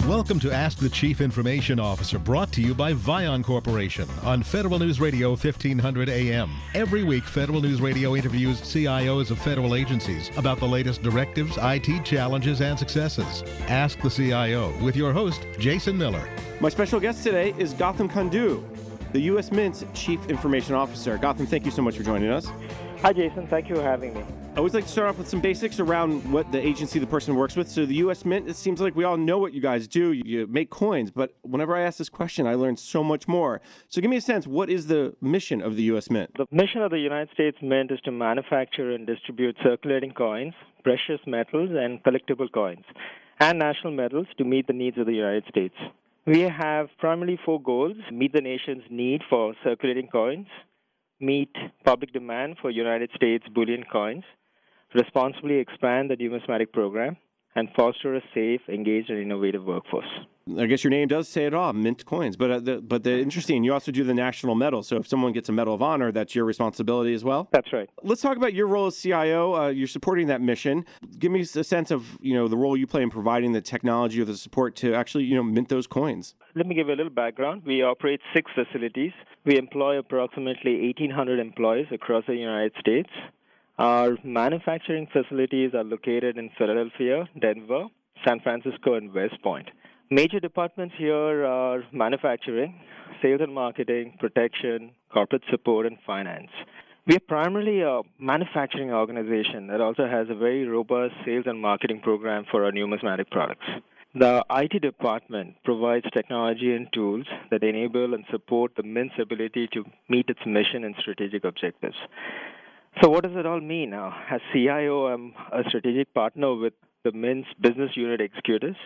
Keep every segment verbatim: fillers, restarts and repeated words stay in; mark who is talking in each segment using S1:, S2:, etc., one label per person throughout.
S1: Welcome to Ask the Chief Information Officer, brought to you by Vion Corporation on Federal News Radio fifteen hundred A M. Every week, Federal News Radio interviews C I Os of federal agencies about the latest directives, I T challenges, and successes. Ask the C I O with your host, Jason Miller.
S2: My special guest today is Gautam Kundu, the U S Mint's Chief Information Officer. Gautam, thank you so much for joining us.
S3: Hi, Jason. Thank you for having me.
S2: I always like to start off with some basics around what the agency the person works with. So the U S Mint, it seems like we all know what you guys do. You make coins, but whenever I ask this question, I learn so much more. So give me a sense, what is the mission of the U S Mint?
S3: The mission of the United States Mint is to manufacture and distribute circulating coins, precious metals, and collectible coins, and national metals to meet the needs of the United States. We have primarily four goals: meet the nation's need for circulating coins, meet public demand for United States bullion coins, responsibly expand the numismatic program, and foster a safe, engaged, and innovative workforce.
S2: I guess your name does say it all, mint coins. But uh, the, but the interesting, you also do the national medal. So if someone gets a Medal of Honor, that's your responsibility as well?
S3: That's right.
S2: Let's talk about your role as C I O. Uh, you're supporting that mission. Give me a sense of, you know, the role you play in providing the technology or the support to actually, you know, mint those coins.
S3: Let me give you a little background. We operate six facilities. We employ approximately eighteen hundred employees across the United States. Our manufacturing facilities are located in Philadelphia, Denver, San Francisco, and West Point. Major departments here are manufacturing, sales and marketing, protection, corporate support, and finance. We are primarily a manufacturing organization that also has a very robust sales and marketing program for our numismatic products. The I T department provides technology and tools that enable and support the Mint's ability to meet its mission and strategic objectives. So what does it all mean now? As C I O, I'm a strategic partner with the Mint's business unit executives.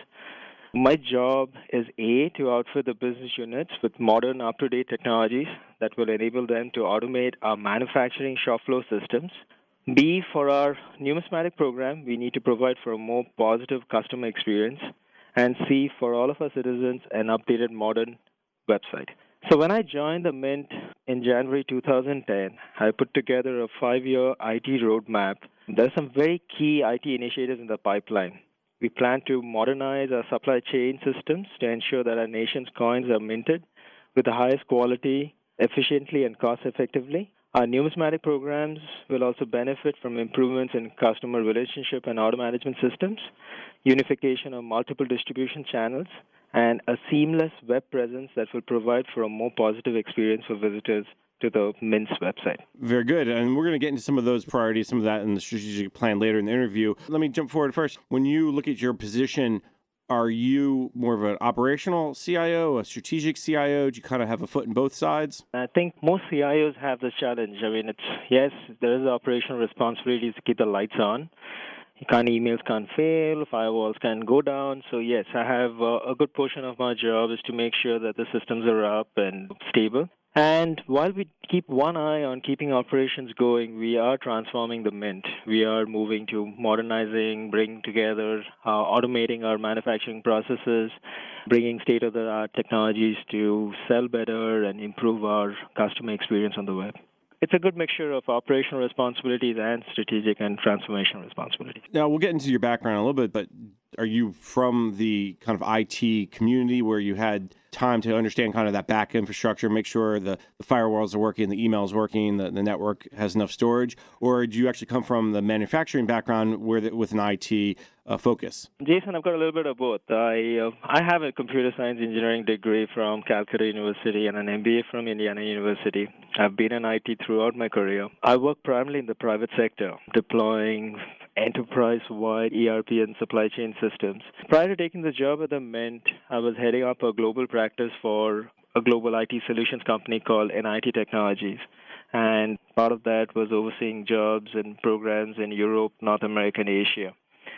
S3: My job is A, to outfit the business units with modern, up-to-date technologies that will enable them to automate our manufacturing shop floor systems. B, for our numismatic program, we need to provide for a more positive customer experience. And C, for all of our citizens, an updated modern website. So when I joined the Mint in January two thousand ten, I put together a five-year I T roadmap. There are some very key I T initiatives in the pipeline. We plan to modernize our supply chain systems to ensure that our nation's coins are minted with the highest quality, efficiently, and cost-effectively. Our numismatic programs will also benefit from improvements in customer relationship and order management systems, unification of multiple distribution channels, and a seamless web presence that will provide for a more positive experience for visitors to the Mint's website.
S2: Very good. And we're going to get into some of those priorities, some of that in the strategic plan later in the interview. Let me jump forward first. When you look at your position, are you more of an operational C I O, a strategic C I O? Do you kind of have a foot in both sides?
S3: I think most C I Os have this challenge. I mean, it's yes, there is operational responsibilities to keep the lights on. Can't emails can't fail, firewalls can go down. So yes, I have uh, a good portion of my job is to make sure that the systems are up and stable. And while we keep one eye on keeping operations going, we are transforming the Mint. We are moving to modernizing, bringing together, uh, automating our manufacturing processes, bringing state-of-the-art technologies to sell better and improve our customer experience on the web. It's a good mixture of operational responsibilities and strategic and transformational responsibilities.
S2: Now, we'll get into your background a little bit, but are you from the kind of I T community where you had time to understand kind of that back infrastructure, make sure the, the firewalls are working, the email's working, the, the network has enough storage? Or do you actually come from the manufacturing background where the, with an I T uh, focus?
S3: Jason, I've got a little bit of both. I uh, I have a computer science engineering degree from Calcutta University and an M B A from Indiana University. I've been in I T throughout my career. I work primarily in the private sector, deploying enterprise-wide E R P and supply chain systems. Prior to taking the job at the Mint, I was heading up a global practice for a global I T solutions company called N I T Technologies. And part of that was overseeing jobs and programs in Europe, North America, and Asia.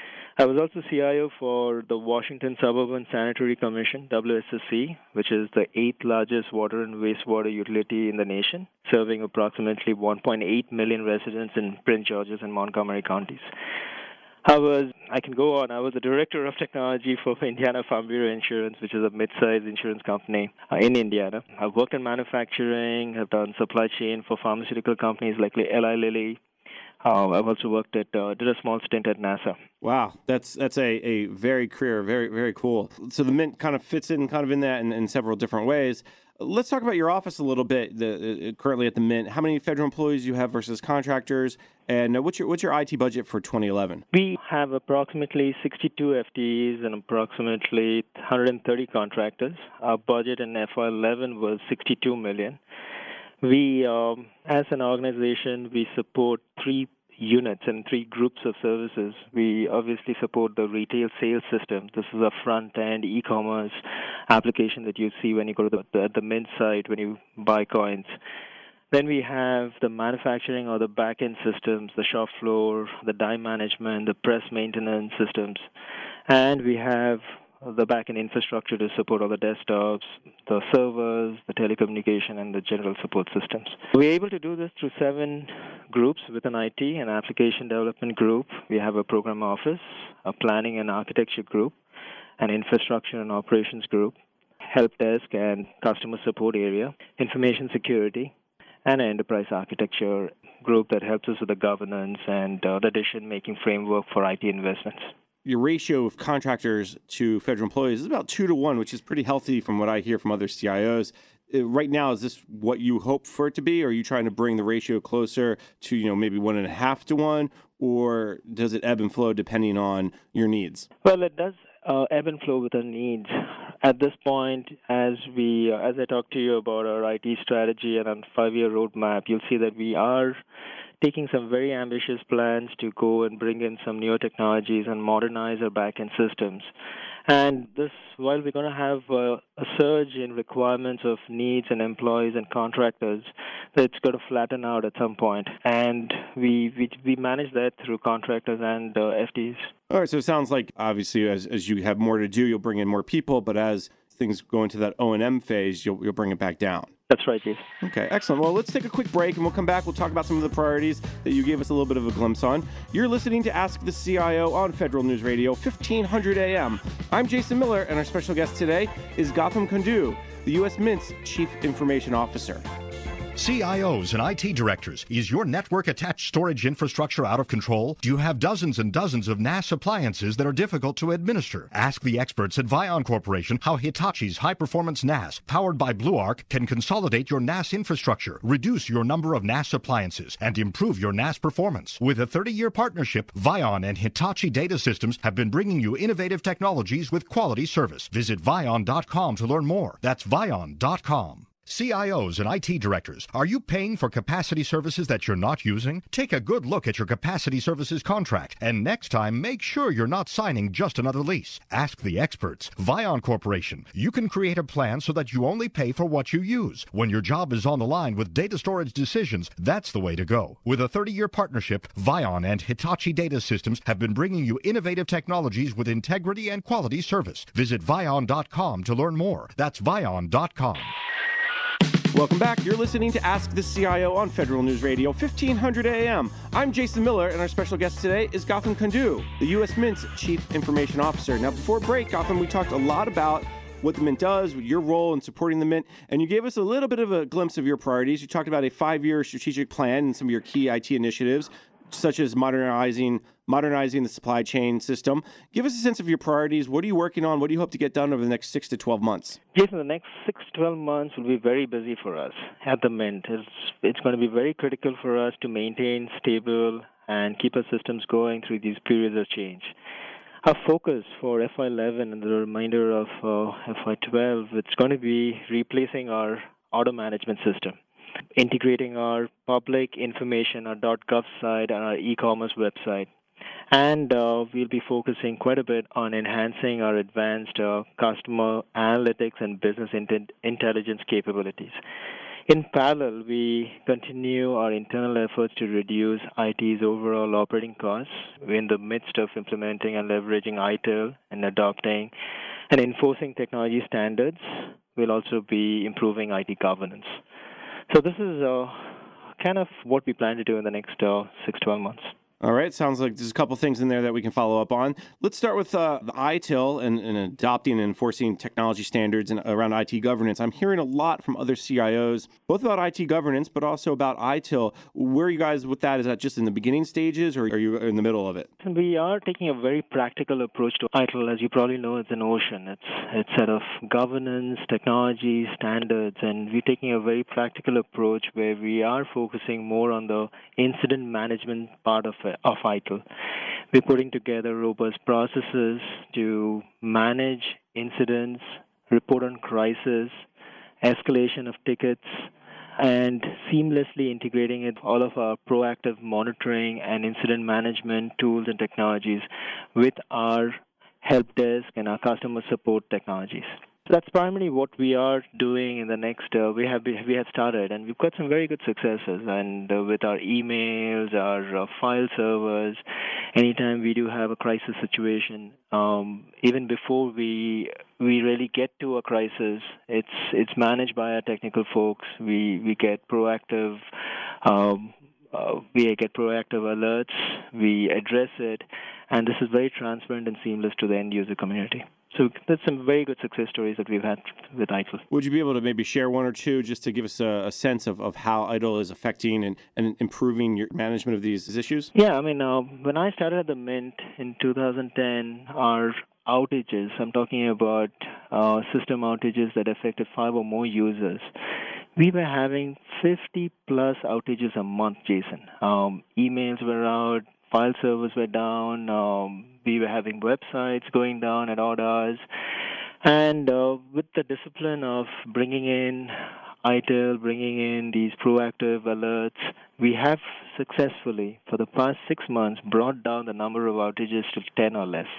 S3: I was also C I O for the Washington Suburban Sanitary Commission, W S S C, which is the eighth largest water and wastewater utility in the nation, serving approximately one point eight million residents in Prince George's and Montgomery counties. I was, I can go on, I was the director of technology for Indiana Farm Bureau Insurance, which is a mid-sized insurance company uh, in Indiana. I've worked in manufacturing, I've done supply chain for pharmaceutical companies like Eli Lilly. Uh, I've also worked at, uh, did a small stint at NASA.
S2: Wow, that's that's a, a very career, very, very cool. So the Mint kind of fits in kind of in that in, in several different ways. Let's talk about your office a little bit. The, uh, currently at the Mint, how many federal employees you have versus contractors, and uh, what's your what's your I T budget for twenty eleven?
S3: We have approximately sixty-two F T Es and approximately one hundred thirty contractors. Our budget in F Y eleven was sixty-two million. We, um, as an organization, we support three units and three groups of services. We obviously support the retail sales system. This is a front-end e-commerce application that you see when you go to the, the, the Mint site when you buy coins. Then we have the manufacturing or the back-end systems, the shop floor, the die management, the press maintenance systems. And we have the back-end infrastructure to support all the desktops, the servers, the telecommunication, and the general support systems. We're able to do this through seven groups within I T, an application development group. We have a program office, a planning and architecture group, an infrastructure and operations group, help desk and customer support area, information security, and an enterprise architecture group that helps us with the governance and uh, the decision-making framework for I T investments.
S2: Your ratio of contractors to federal employees is about two to one, which is pretty healthy from what I hear from other C I Os. Uh, Right now, is this what you hope for it to be? Or are you trying to bring the ratio closer to, you know, maybe one and a half to one, or does it ebb and flow depending on your needs?
S3: Well, it does uh, ebb and flow with our needs. At this point, as we, uh, as I talk to you about our I T strategy and our five-year roadmap, you'll see that we are taking some very ambitious plans to go and bring in some newer technologies and modernize our back-end systems. And this, while we're going to have uh, a surge in requirements of needs and employees and contractors, it's going to flatten out at some point. And we we, we manage that through contractors and uh, F Ts.
S2: All right, so it sounds like obviously as, as you have more to do, you'll bring in more people, but as things go into that O and M phase, you'll, you'll bring it back down.
S3: That's right, Jason.
S2: Okay, excellent. Well, let's take a quick break, and we'll come back. We'll talk about some of the priorities that you gave us a little bit of a glimpse on. You're listening to Ask the C I O on Federal News Radio, fifteen hundred A M. I'm Jason Miller, and our special guest today is Gautam Kundu, the U S Mint's Chief Information Officer.
S4: C I Os and I T directors, is your network-attached storage infrastructure out of control? Do you have dozens and dozens of N A S appliances that are difficult to administer? Ask the experts at Vion Corporation how Hitachi's high-performance N A S, powered by BlueArc, can consolidate your N A S infrastructure, reduce your number of N A S appliances, and improve your N A S performance. With a thirty-year partnership, Vion and Hitachi Data Systems have been bringing you innovative technologies with quality service. Visit vion dot com to learn more. That's vion dot com. C I Os and I T directors, are you paying for capacity services that you're not using? Take a good look at your capacity services contract, and next time make sure you're not signing just another lease. Ask the experts. Vion Corporation. You can create a plan so that you only pay for what you use. When your job is on the line with data storage decisions, that's the way to go. With a thirty-year partnership, Vion and Hitachi Data Systems have been bringing you innovative technologies with integrity and quality service. Visit vion dot com to learn more. That's vion dot com.
S2: Welcome back. You're listening to Ask the C I O on Federal News Radio, fifteen hundred A M. I'm Jason Miller, and our special guest today is Gautam Kundu, the U S Mint's Chief Information Officer. Now, before break, Gautam, we talked a lot about what the Mint does, your role in supporting the Mint, and you gave us a little bit of a glimpse of your priorities. You talked about a five-year strategic plan and some of your key I T initiatives, such as modernizing modernizing the supply chain system. Give us a sense of your priorities. What are you working on? What do you hope to get done over the next six to twelve months?
S3: Jason, the next six to twelve months will be very busy for us at the Mint. It's, it's going to be very critical for us to maintain stable and keep our systems going through these periods of change. Our focus for F Y eleven and the remainder of uh, F Y twelve, it's going to be replacing our auto management system, integrating our public information, our .gov site, and our e-commerce website. And uh, we'll be focusing quite a bit on enhancing our advanced uh, customer analytics and business int- intelligence capabilities. In parallel, we continue our internal efforts to reduce I T's overall operating costs. We're in the midst of implementing and leveraging I T I L and adopting and enforcing technology standards. We'll also be improving I T governance. So this is uh, kind of what we plan to do in the next uh, six to twelve months.
S2: All right. Sounds like there's a couple things in there that we can follow up on. Let's start with uh, the I T I L and, and adopting and enforcing technology standards and around I T governance. I'm hearing a lot from other C I Os, both about I T governance, but also about I T I L. Where are you guys with that? Is that just in the beginning stages, or are you in the middle of it?
S3: We are taking a very practical approach to I T I L. As you probably know, it's an ocean. It's it's a set of governance, technology, standards, and we're taking a very practical approach where we are focusing more on the incident management part of it. of I T I L. We're putting together robust processes to manage incidents, report on crisis, escalation of tickets, and seamlessly integrating it all of our proactive monitoring and incident management tools and technologies with our help desk and our customer support technologies. So that's primarily what we are doing in the next, uh, we have we have started, and we've got some very good successes. And uh, with our emails, our uh, file servers, anytime we do have a crisis situation, um, even before we we really get to a crisis, it's it's managed by our technical folks. We we get proactive. Um, Uh, we get proactive alerts, we address it, and this is very transparent and seamless to the end user community. So that's some very good success stories that we've had with I T I L.
S2: Would you be able to maybe share one or two just to give us a, a sense of, of how I T I L is affecting and, and improving your management of these issues?
S3: Yeah, I mean, uh, when I started at the Mint in two thousand ten, our outages, I'm talking about uh, system outages that affected five or more users, we were having fifty plus outages a month, Jason. Um, emails were out, file servers were down, um, we were having websites going down at odd hours. And uh, with the discipline of bringing in I T I L, bringing in these proactive alerts, we have successfully, for the past six months, brought down the number of outages to ten or less.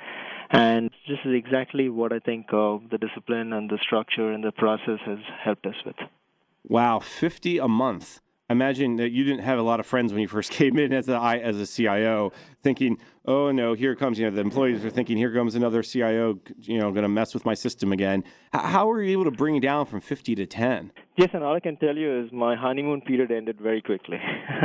S3: And this is exactly what I think uh, the discipline and the structure and the process has helped us with.
S2: Wow, fifty a month. I imagine that you didn't have a lot of friends when you first came in as a, as a C I O thinking, oh, no, here comes, you know, the employees are thinking, here comes another C I O, you know, going to mess with my system again. How were you able to bring it down from fifty to ten?
S3: Jason, all I can tell you is my honeymoon period ended very quickly.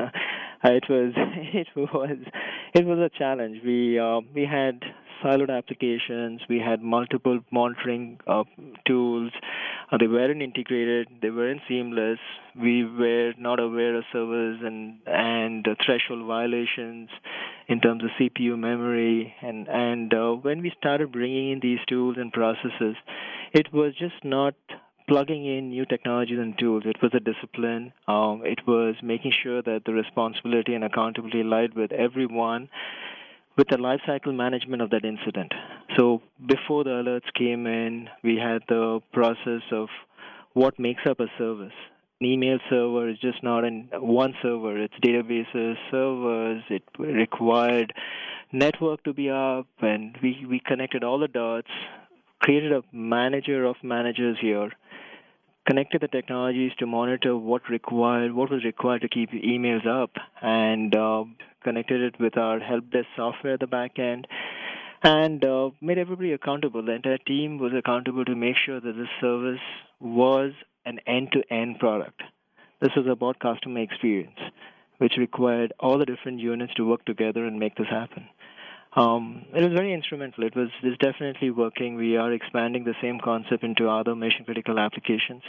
S3: it was it was it was a challenge. We uh, we had siloed applications. We had multiple monitoring uh, tools. Uh, they weren't integrated. They weren't seamless. We were not aware of servers and and uh, threshold violations in terms of C P U memory. And and uh, when we started bringing in these tools and processes, it was just not plugging in new technologies and tools. It was a discipline. Um, it was making sure that the responsibility and accountability lied with everyone, with the lifecycle management of that incident. So before the alerts came in, we had the process of what makes up a service. An email server is just not an one server. It's databases, servers. It required network to be up, and we, we connected all the dots, created a manager of managers here, connected the technologies to monitor what required, what was required to keep emails up, and uh, connected it with our help desk software at the back end, and uh, made everybody accountable. The entire team was accountable to make sure that this service was an end-to-end product. This was about customer experience, which required all the different units to work together and make this happen. Um, it was very instrumental. It was it's definitely working. We are expanding the same concept into other mission-critical applications.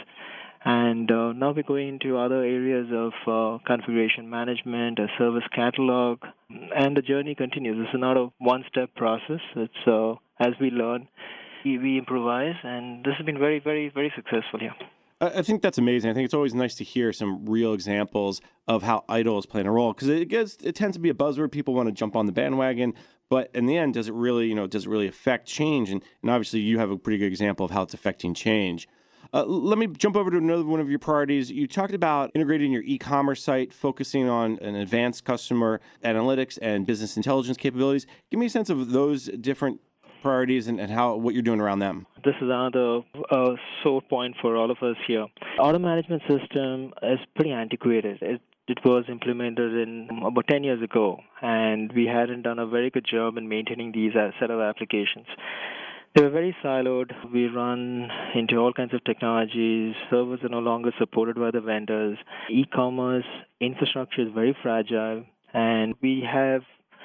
S3: And uh, now we're going into other areas of uh, configuration management, a service catalog, and the journey continues. This is not a one-step process. It's uh, as we learn, we, we improvise, and this has been very, very, very successful here.
S2: I think that's amazing. I think it's always nice to hear some real examples of how I T I L is playing a role, because it gets it tends to be a buzzword. People want to jump on the bandwagon, but in the end, does it really, you know, does it really affect change? And, and obviously, you have a pretty good example of how it's affecting change. Uh, let me jump over to another one of your priorities. You talked about integrating your e-commerce site, focusing on an advanced customer analytics and business intelligence capabilities. Give me a sense of those different priorities and, and how what you're doing around them.
S3: This is another uh, sore point for all of us here. Auto management system is pretty antiquated. It, it was implemented in about ten years ago, and we hadn't done a very good job in maintaining these uh, set of applications. They were very siloed. We run into all kinds of technologies. Servers are no longer supported by the vendors. E-commerce infrastructure is very fragile. And we have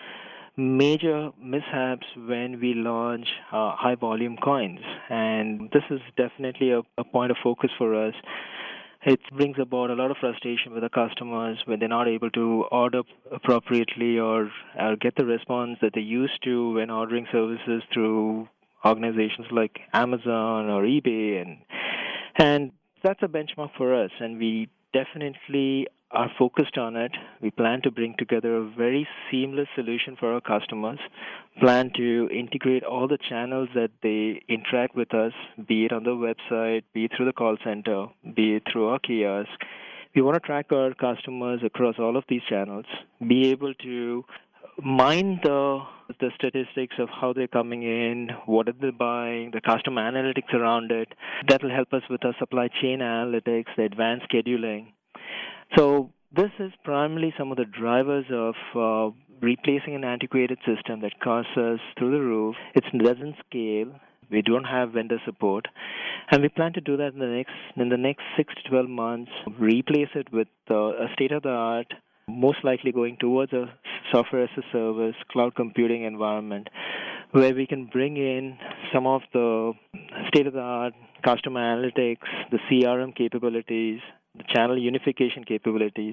S3: major mishaps when we launch uh, high volume coins. And this is definitely a, a point of focus for us. It brings about a lot of frustration with the customers when they're not able to order appropriately or, or get the response that they used to when ordering services through organizations like Amazon or eBay. And, and that's a benchmark for us, and we definitely are focused on it. We plan to bring together a very seamless solution for our customers, plan to integrate all the channels that they interact with us, be it on the website, be it through the call center, be it through our kiosk. We want to track our customers across all of these channels, be able to mine the the statistics of how they're coming in, what are they buying, the customer analytics around it. That will help us with our supply chain analytics, the advanced scheduling. So this is primarily some of the drivers of uh, replacing an antiquated system that costs us through the roof. It doesn't scale. We don't have vendor support, and we plan to do that in the next in the next six to twelve months. Replace it with uh, a state-of-the-art, most likely going towards a software as a service, cloud computing environment, where we can bring in some of the state-of-the-art customer analytics, the C R M capabilities, the channel unification capabilities,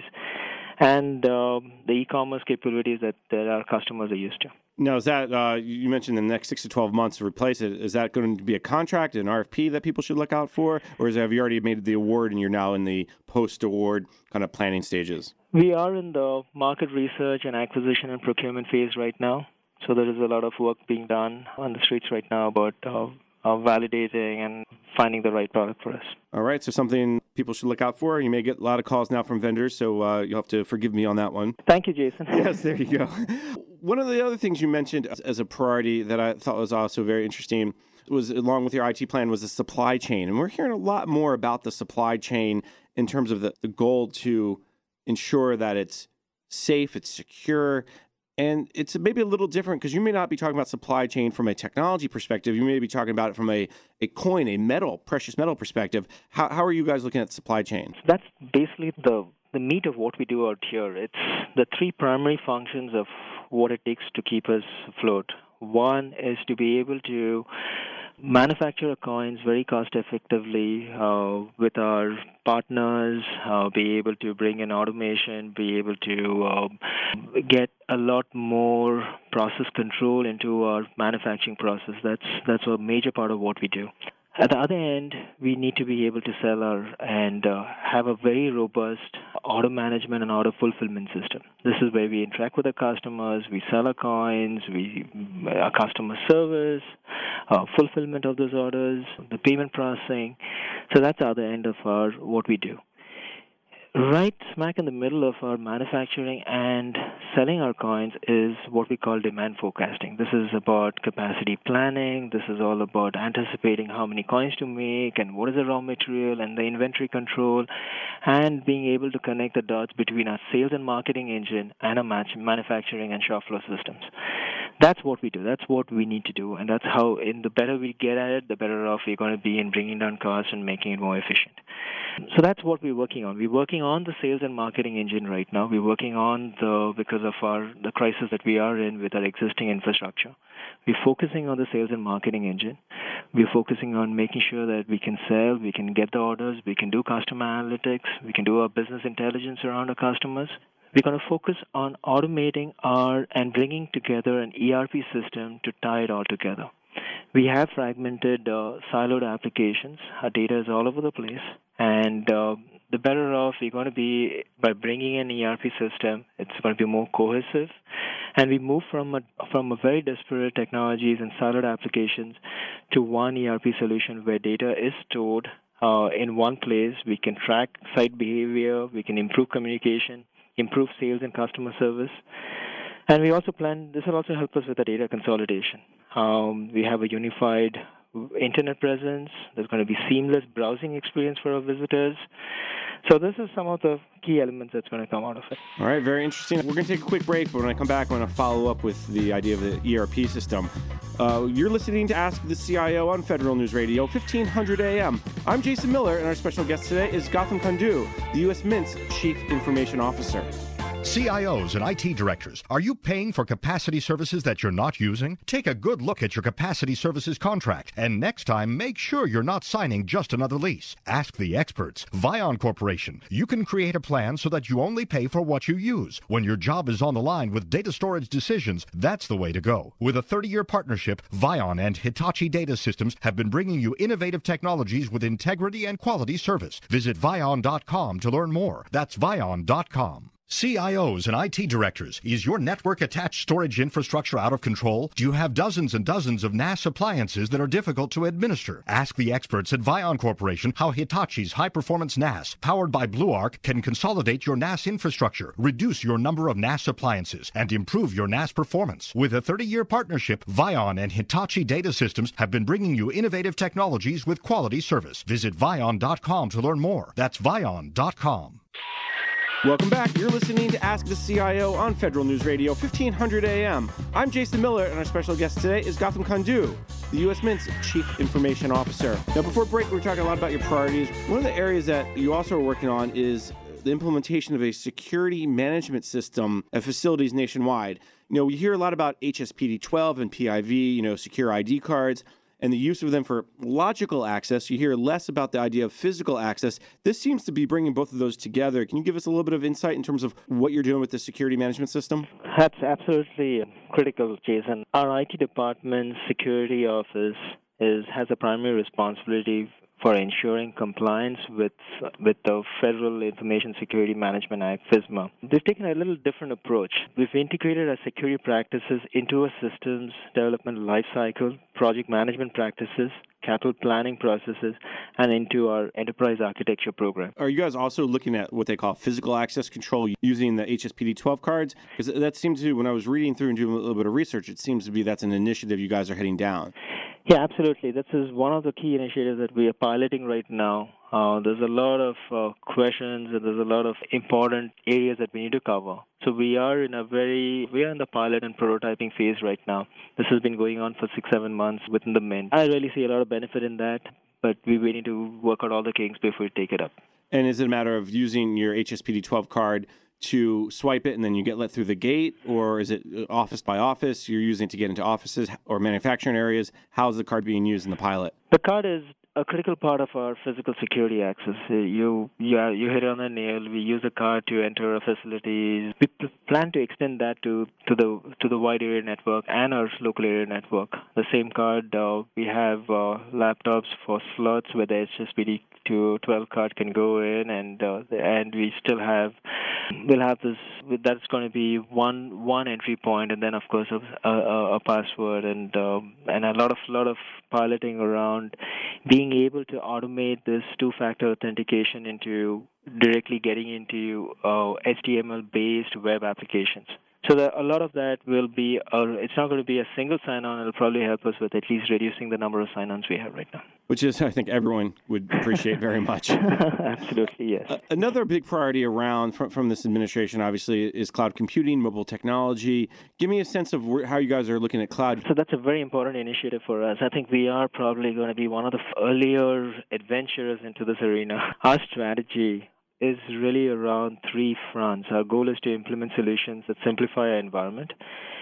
S3: and uh, the e-commerce capabilities that, that our customers are used to.
S2: Now, is that, uh, you mentioned in the next six to twelve months to replace it, is that going to be a contract, an R F P that people should look out for, or is, have you already made the award and you're now in the post-award kind of planning stages?
S3: We are in the market research and acquisition and procurement phase right now, so there is a lot of work being done on the streets right now about uh, uh, validating and finding the right product for us.
S2: All right, so something people should look out for. You may get a lot of calls now from vendors, so uh, you'll have to forgive me on that one.
S3: Thank you, Jason.
S2: Yes, there you go. One of the other things you mentioned as a priority that I thought was also very interesting was, along with your I T plan, was the supply chain. And we're hearing a lot more about the supply chain in terms of the, the goal to ensure that it's safe, it's secure, and it's maybe a little different because you may not be talking about supply chain from a technology perspective. You may be talking about it from a, a coin, a metal, precious metal perspective. How, how are you guys looking at supply chain?
S3: That's basically the, the meat of what we do out here. It's the three primary functions of what it takes to keep us afloat. One is to be able to manufacture coins very cost effectively uh, with our partners, uh, be able to bring in automation, be able to uh, get a lot more process control into our manufacturing process. That's that's a major part of what we do. At the other end, we need to be able to sell our and uh, have a very robust order management and order fulfillment system. This is where we interact with our customers, we sell our coins, we our customer service, uh, fulfillment of those orders, the payment processing. So that's the other end of our what we do. Right smack in the middle of our manufacturing and selling our coins is what we call demand forecasting. This is about capacity planning. This is all about anticipating how many coins to make and what is the raw material and the inventory control, and being able to connect the dots between our sales and marketing engine and our match manufacturing and shop floor systems. That's what we do. That's what we need to do, and that's how, in the better we get at it, the better off we're going to be in bringing down costs and making it more efficient. So that's what we're working on. We're working on the sales and marketing engine right now. We're working on the, because of our the crisis that we are in with our existing infrastructure. We're focusing on the sales and marketing engine. We're focusing on making sure that we can sell, we can get the orders, we can do customer analytics, we can do our business intelligence around our customers. We're going to focus on automating our and bringing together an E R P system to tie it all together. We have fragmented, uh, siloed applications. Our data is all over the place. And uh, the better off we're going to be by bringing an E R P system. It's going to be more cohesive. And we move from a, from a very disparate technologies and siloed applications to one E R P solution where data is stored uh, in one place. We can track site behavior. We can improve communication, improve sales and customer service. And we also plan, this will also help us with the data consolidation. Um, we have a unified internet presence. There's going to be seamless browsing experience for our visitors. So this is some of the key elements that's going to come out of it.
S2: All right, very interesting. We're going to take a quick break, but when I come back, I'm going to follow up with the idea of the E R P system. Uh, you're listening to Ask the C I O on Federal News Radio, fifteen hundred A M. I'm Jason Miller, and our special guest today is Gautam Kundu, the U S Mint's Chief Information Officer.
S4: C I Os and I T directors, are you paying for capacity services that you're not using? Take a good look at your capacity services contract, and next time make sure you're not signing just another lease. Ask the experts. Vion Corporation. You can create a plan so that you only pay for what you use. When your job is on the line with data storage decisions, that's the way to go. With a thirty-year partnership, Vion and Hitachi Data Systems have been bringing you innovative technologies with integrity and quality service. Visit vion dot com to learn more. That's vion dot com. C I Os and I T directors, is your network-attached storage infrastructure out of control? Do you have dozens and dozens of N A S appliances that are difficult to administer? Ask the experts at Vion Corporation how Hitachi's high-performance N A S, powered by BlueArc, can consolidate your N A S infrastructure, reduce your number of N A S appliances, and improve your N A S performance. With a thirty-year partnership, Vion and Hitachi Data Systems have been bringing you innovative technologies with quality service. Visit vion dot com to learn more. That's vion dot com.
S2: Welcome back. You're listening to Ask the C I O on Federal News Radio, fifteen hundred A M. I'm Jason Miller, and our special guest today is Gautam Kundu, the U S Mint's Chief Information Officer. Now, before break, we were talking a lot about your priorities. One of the areas that you also are working on is the implementation of a security management system at facilities nationwide. You know, we hear a lot about H S P D twelve and P I V, you know, secure I D cards, and the use of them for logical access. You hear less about the idea of physical access. This seems to be bringing both of those together. Can you give us a little bit of insight in terms of what you're doing with the security management system?
S3: That's absolutely critical, Jason. Our I T department's security office is has a primary responsibility for ensuring compliance with with the Federal Information Security Management Act, FISMA. They've taken a little different approach. We've integrated our security practices into a systems development lifecycle, project management practices, capital planning processes, and into our enterprise architecture program.
S2: Are you guys also looking at what they call physical access control using the H S P D twelve cards? Because that seems to, when I was reading through and doing a little bit of research, it seems to be that's an initiative you guys are heading down.
S3: Yeah, absolutely. This is one of the key initiatives that we are piloting right now. Uh, there's a lot of uh, questions and there's a lot of important areas that we need to cover. So we are in a very, we are in the pilot and prototyping phase right now. This has been going on for six, seven months within the Mint. I really see a lot of benefit in that, but we're waiting to work out all the kinks before we take it up.
S2: And is it a matter of using your H S P D twelve card to swipe it and then you get let through the gate, or is it office by office? You're using it to get into offices or manufacturing areas? How's the card being used in the pilot?
S3: The card is a critical part of our physical security access. You you, you hit it on the nail. We use the card to enter our facilities. We p- plan to extend that to, to the to the wide area network and our local area network. The same card, uh, we have uh, laptops for slots where the H S P D twelve card can go in, and uh, and we still have we'll have this. That's going to be one one entry point, and then of course a, a, a password, and uh, and a lot of lot of piloting around being able to automate this two-factor authentication into directly getting into uh, H T M L-based web applications. So that a lot of that will be, uh, it's not going to be a single sign-on. It'll probably help us with at least reducing the number of sign-ons we have right now.
S2: Which is, I think, everyone would appreciate very much.
S3: Absolutely, yes.
S2: Uh, another big priority around from, from this administration, obviously, is cloud computing, mobile technology. Give me a sense of where, how you guys are looking at cloud.
S3: So that's a very important initiative for us. I think we are probably going to be one of the earlier adventurers into this arena. Our strategy is really around three fronts. Our goal is to implement solutions that simplify our environment.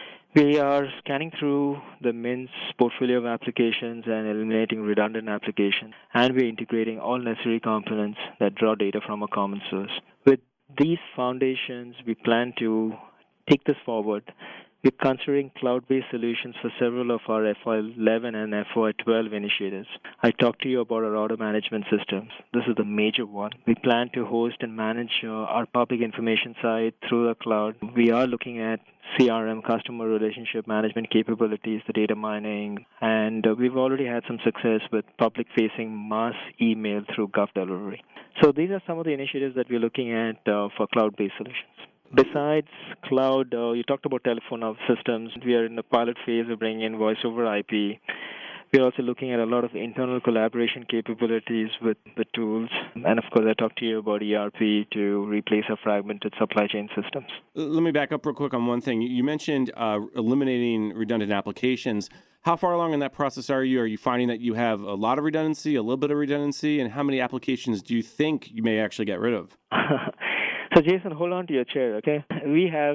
S3: We are scanning through the Mint's portfolio of applications and eliminating redundant applications, and we're integrating all necessary components that draw data from a common source. With these foundations, we plan to take this forward. We're considering cloud-based solutions for several of our F Y eleven and F Y twelve initiatives. I talked to you about our order management systems. This is the major one. We plan to host and manage uh, our public information site through the cloud. We are looking at C R M, customer relationship management capabilities, the data mining, and uh, we've already had some success with public-facing mass email through GovDelivery. So these are some of the initiatives that we're looking at uh, for cloud-based solutions. Besides cloud, uh, you talked about telephone systems. We are in the pilot phase of bringing in voice over I P. We're also looking at a lot of internal collaboration capabilities with the tools. And, of course, I talked to you about E R P to replace our fragmented supply chain systems.
S2: Let me back up real quick on one thing. You mentioned uh, eliminating redundant applications. How far along in that process are you? Are you finding that you have a lot of redundancy, a little bit of redundancy, and how many applications do you think you may actually get rid of?
S3: So, Jason, hold on to your chair, okay? We have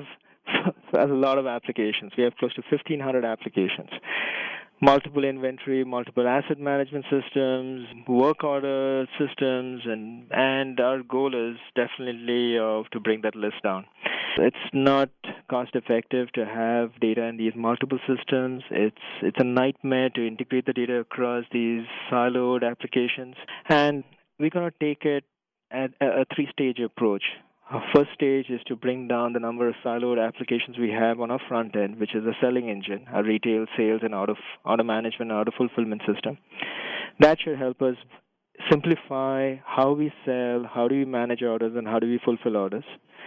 S3: a lot of applications. We have close to fifteen hundred applications. Multiple inventory, multiple asset management systems, work order systems, and and our goal is definitely uh, to bring that list down. It's not cost effective to have data in these multiple systems. It's it's a nightmare to integrate the data across these siloed applications, and we're going to take it at a three-stage approach. Our first stage is to bring down the number of siloed applications we have on our front end, which is a selling engine, a retail sales and auto, auto management and auto fulfillment system. That should help us simplify how we sell, how do we manage orders, and how do we fulfill orders.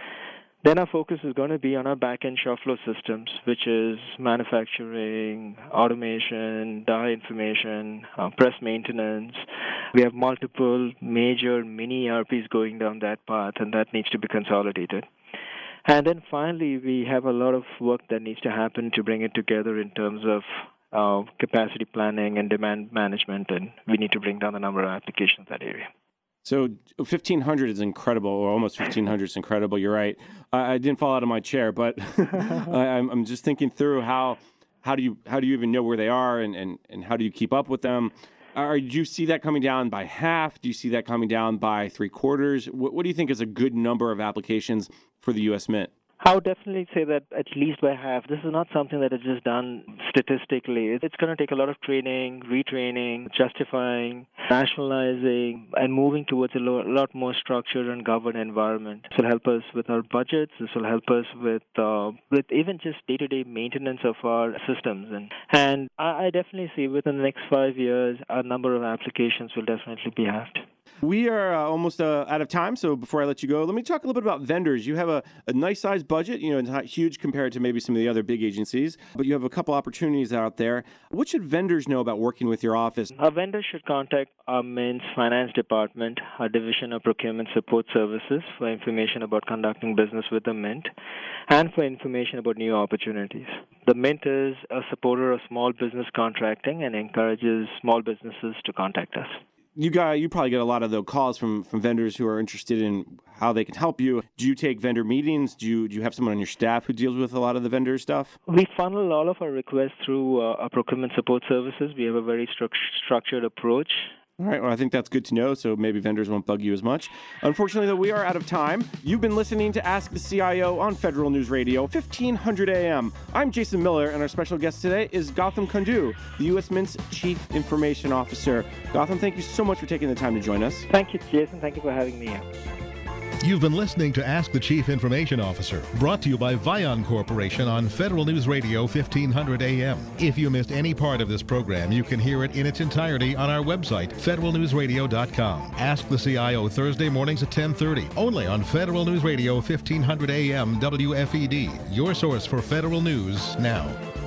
S3: Then our focus is going to be on our back-end shop floor systems, which is manufacturing, automation, data information, uh, press maintenance. We have multiple major mini E R Ps going down that path, and that needs to be consolidated. And then finally, we have a lot of work that needs to happen to bring it together in terms of uh, capacity planning and demand management, and we need to bring down the number of applications in that area.
S2: So fifteen hundred is incredible, or almost fifteen hundred is incredible. You're right. I, I didn't fall out of my chair, but I, I'm, I'm just thinking through how how do you how do you even know where they are, and, and, and how do you keep up with them? Are, do you see that coming down by half? Do you see that coming down by three quarters? What, what do you think is a good number of applications for the U S Mint?
S3: I would definitely say that at least by half. This is not something that is just done statistically. It's going to take a lot of training, retraining, justifying, rationalizing, and moving towards a lot more structured and governed environment. This will help us with our budgets. This will help us with uh, with even just day-to-day maintenance of our systems. And, and I, I definitely see within the next five years, our number of applications will definitely be halved.
S2: We are uh, almost uh, out of time, so before I let you go, let me talk a little bit about vendors. You have a, a nice-sized budget. You know, it's not huge compared to maybe some of the other big agencies, but you have a couple opportunities out there. What should vendors know about working with your office?
S3: Our vendors should contact our Mint's finance department, our division of procurement support services, for information about conducting business with the Mint and for information about new opportunities. The Mint is a supporter of small business contracting and encourages small businesses to contact us.
S2: You got you probably get a lot of the calls from, from vendors who are interested in how they can help you. Do you take vendor meetings? Do you do you have someone on your staff who deals with a lot of the vendor stuff?
S3: We funnel all of our requests through uh, our procurement support services. We have a very stru- structured approach.
S2: All right, well, I think that's good to know, so maybe vendors won't bug you as much. Unfortunately, though, we are out of time. You've been listening to Ask the C I O on Federal News Radio, fifteen hundred A M. I'm Jason Miller, and our special guest today is Gautam Kundu, the U S Mint's Chief Information Officer. Gautam, thank you so much for taking the time to join us.
S3: Thank you, Jason. Thank you for having me here.
S1: You've been listening to Ask the Chief Information Officer, brought to you by Vion Corporation on Federal News Radio, fifteen hundred A M. If you missed any part of this program, you can hear it in its entirety on our website, federal news radio dot com. Ask the C I O Thursday mornings at ten thirty, only on Federal News Radio, fifteen hundred A M W F E D, your source for federal news now.